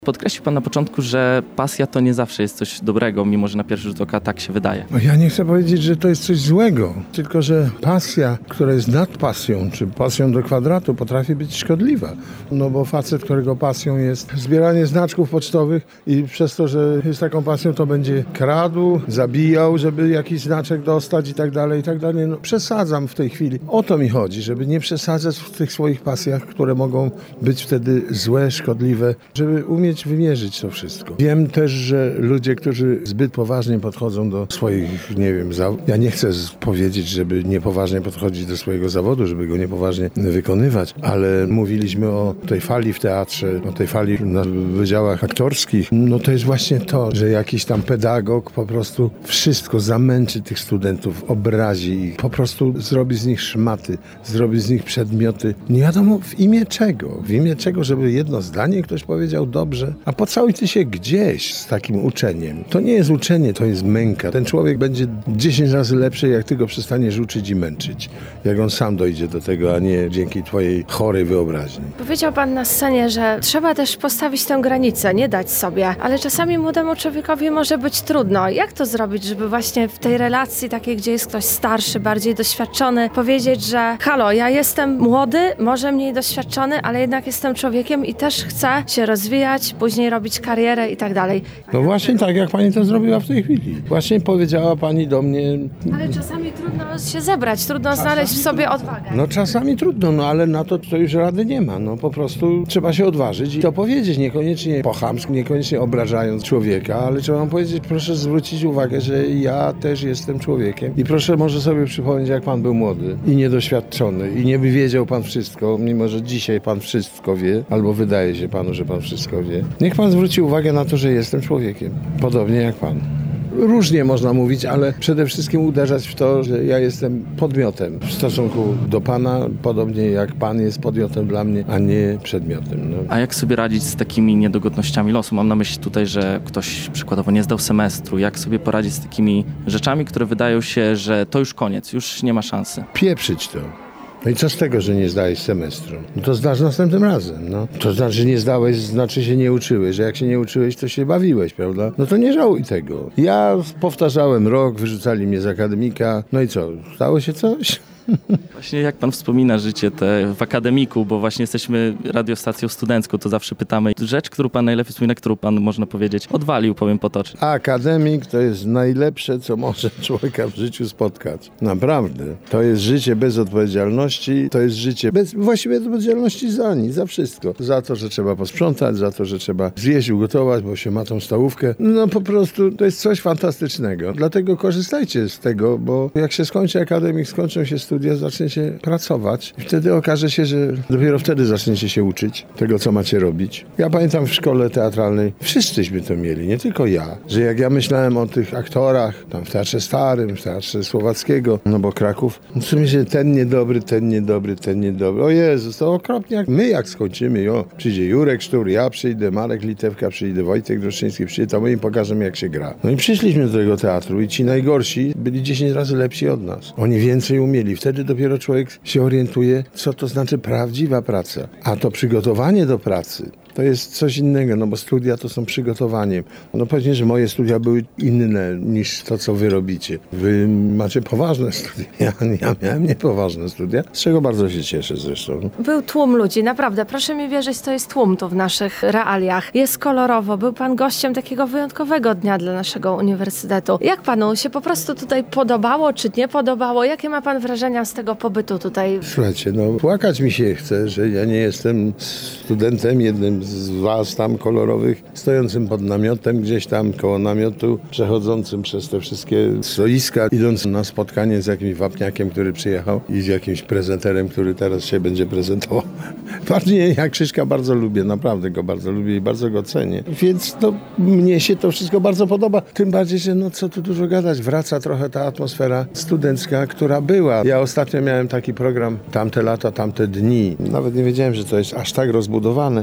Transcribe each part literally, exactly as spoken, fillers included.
Podkreślił pan na początku, że pasja to nie zawsze jest coś dobrego, mimo że na pierwszy rzut oka tak się wydaje. No ja nie chcę powiedzieć, że to jest coś złego, tylko że pasja, która jest nad pasją, czy pasją do kwadratu, potrafi być szkodliwa. No bo facet, którego pasją jest zbieranie znaczków pocztowych i przez to, że jest taką pasją, to będzie kradł, zabijał, żeby jakiś znaczek dostać i tak dalej, i tak dalej. No przesadzam w tej chwili. O to mi chodzi, żeby nie przesadzać w tych swoich pasjach, które mogą być wtedy złe, szkodliwe, żeby umieć wymierzyć to wszystko. Wiem też, że ludzie, którzy zbyt poważnie podchodzą do swoich, nie wiem, zawodów. Ja nie chcę powiedzieć, żeby niepoważnie podchodzić do swojego zawodu, żeby go niepoważnie wykonywać, ale mówiliśmy o tej fali w teatrze, o tej fali na wydziałach aktorskich. No to jest właśnie to, że jakiś tam pedagog po prostu wszystko zamęczy tych studentów, obrazi ich, po prostu zrobi z nich szmaty, zrobi z nich przedmioty. Nie wiadomo w imię czego. W imię czego, żeby jedno zdanie ktoś powiedział dobrze. A pocałuj ty się gdzieś z takim uczeniem. To nie jest uczenie, to jest męka. Ten człowiek będzie dziesięć razy lepszy, jak ty go przestaniesz uczyć i męczyć. Jak on sam dojdzie do tego, a nie dzięki twojej chorej wyobraźni. Powiedział pan na scenie, że trzeba też postawić tę granicę, nie dać sobie, ale czasami młodemu człowiekowi może być trudno. Jak to zrobić, żeby właśnie w tej relacji takiej, gdzie jest ktoś starszy, bardziej doświadczony, powiedzieć, że halo, ja jestem młody, może mniej doświadczony, ale jednak jestem człowiekiem i też chcę się rozwijać, później robić karierę i tak dalej. No właśnie tak, jak pani to zrobiła w tej chwili. Właśnie powiedziała pani do mnie... Ale czasami trudno się zebrać, trudno czasami znaleźć w sobie odwagę. No czasami trudno, no ale na to, to już rady nie ma. No po prostu trzeba się odważyć i to powiedzieć, niekoniecznie po chamsku, niekoniecznie obrażając człowieka, ale trzeba mu powiedzieć, proszę zwrócić uwagę, że ja też jestem człowiekiem i proszę może sobie przypomnieć, jak pan był młody i niedoświadczony i nie by wiedział pan wszystko, mimo że dzisiaj pan wszystko wie, albo wydaje się panu, że pan wszystko wie. Niech pan zwróci uwagę na to, że jestem człowiekiem, podobnie jak pan. Różnie można mówić, ale przede wszystkim uderzać w to, że ja jestem podmiotem w stosunku do pana, podobnie jak pan jest podmiotem dla mnie, a nie przedmiotem. No. A jak sobie radzić z takimi niedogodnościami losu? Mam na myśli tutaj, że ktoś przykładowo nie zdał semestru. Jak sobie poradzić z takimi rzeczami, które wydają się, że to już koniec, już nie ma szansy? Pieprzyć to. No i co z tego, że nie zdałeś semestru? No to zdasz następnym razem, no. To znaczy, że nie zdałeś, znaczy się nie uczyłeś, że jak się nie uczyłeś, to się bawiłeś, prawda? No to nie żałuj tego. Ja powtarzałem rok, wyrzucali mnie z akademika, no i co, stało się coś? Właśnie jak pan wspomina życie te w akademiku, bo właśnie jesteśmy radiostacją studencką, to zawsze pytamy rzecz, którą pan najlepiej wspomina, którą pan, można powiedzieć, odwalił, powiem potocznie. Akademik to jest najlepsze, co może człowieka w życiu spotkać. Naprawdę. To jest życie bez odpowiedzialności, to jest życie bez właściwie odpowiedzialności za nic, za wszystko. Za to, że trzeba posprzątać, za to, że trzeba zjeść, ugotować, bo się ma tą stołówkę. No po prostu to jest coś fantastycznego. Dlatego korzystajcie z tego, bo jak się skończy akademik, skończą się studia, zaczniecie pracować i wtedy okaże się, że dopiero wtedy zaczniecie się uczyć tego, co macie robić. Ja pamiętam w szkole teatralnej, wszyscyśmy to mieli, nie tylko ja, że jak ja myślałem o tych aktorach, tam w Teatrze Starym, w Teatrze Słowackiego, no bo Kraków, no co myślę, ten niedobry, ten niedobry, ten niedobry. O Jezus, to okropnie. Jak my jak skończymy, o, przyjdzie Jurek Sztur, ja przyjdę, Marek Litewka przyjdzie, Wojtek Droszczyński przyjdzie, to my im pokażemy, jak się gra. No i przyszliśmy do tego teatru i ci najgorsi byli dziesięć razy lepsi od nas. Oni więcej umieli. Wtedy dopiero człowiek się orientuje, co to znaczy prawdziwa praca. A to przygotowanie do pracy to jest coś innego, no bo studia to są przygotowaniem. No powiedzmy, że moje studia były inne niż to, co wy robicie. Wy macie poważne studia. Ja, ja miałem niepoważne studia, z czego bardzo się cieszę zresztą. Był tłum ludzi, naprawdę. Proszę mi wierzyć, to jest tłum tu w naszych realiach. Jest kolorowo. Był pan gościem takiego wyjątkowego dnia dla naszego uniwersytetu. Jak panu się po prostu tutaj podobało, czy nie podobało? Jakie ma pan wrażenia z tego pobytu tutaj? Słuchajcie, no płakać mi się chce, że ja nie jestem studentem, jednym z was tam kolorowych, stojącym pod namiotem, gdzieś tam koło namiotu, przechodzącym przez te wszystkie stoiska, idąc na spotkanie z jakimś wapniakiem, który przyjechał i z jakimś prezenterem, który teraz się będzie prezentował. Bardziej ja Krzyśka bardzo lubię, naprawdę go bardzo lubię i bardzo go cenię. Więc no, mnie się to wszystko bardzo podoba. Tym bardziej, że no co tu dużo gadać, wraca trochę ta atmosfera studencka, która była. Ja ostatnio miałem taki program, tamte lata, tamte dni. Nawet nie wiedziałem, że to jest aż tak rozbudowane i tak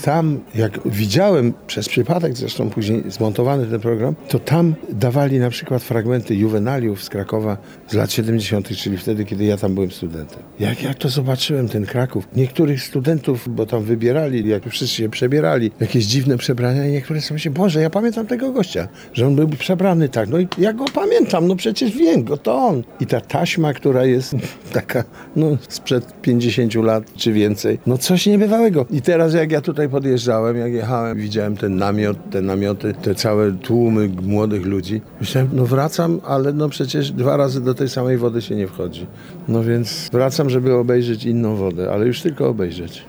tam, jak widziałem przez przypadek, zresztą później zmontowany ten program, to tam dawali na przykład fragmenty juwenaliów z Krakowa z lat siedemdziesiątych, czyli wtedy, kiedy ja tam byłem studentem. Jak ja to zobaczyłem, ten Kraków, niektórych studentów, bo tam wybierali, jak wszyscy się przebierali, jakieś dziwne przebrania i niektóre sobie myślę, Boże, ja pamiętam tego gościa, że on był przebrany tak, no i ja go pamiętam, no przecież wiem go, to on. I ta taśma, która jest taka, no sprzed pięćdziesięciu lat czy więcej, no coś niebywałego. I teraz jak ja tutaj podjeżdżałem, jak jechałem, widziałem ten namiot, te namioty, te całe tłumy młodych ludzi, myślałem, no wracam, ale no przecież dwa razy do tej samej wody się nie wchodzi. No więc wracam, żeby obejrzeć inną wodę, ale już tylko obejrzeć.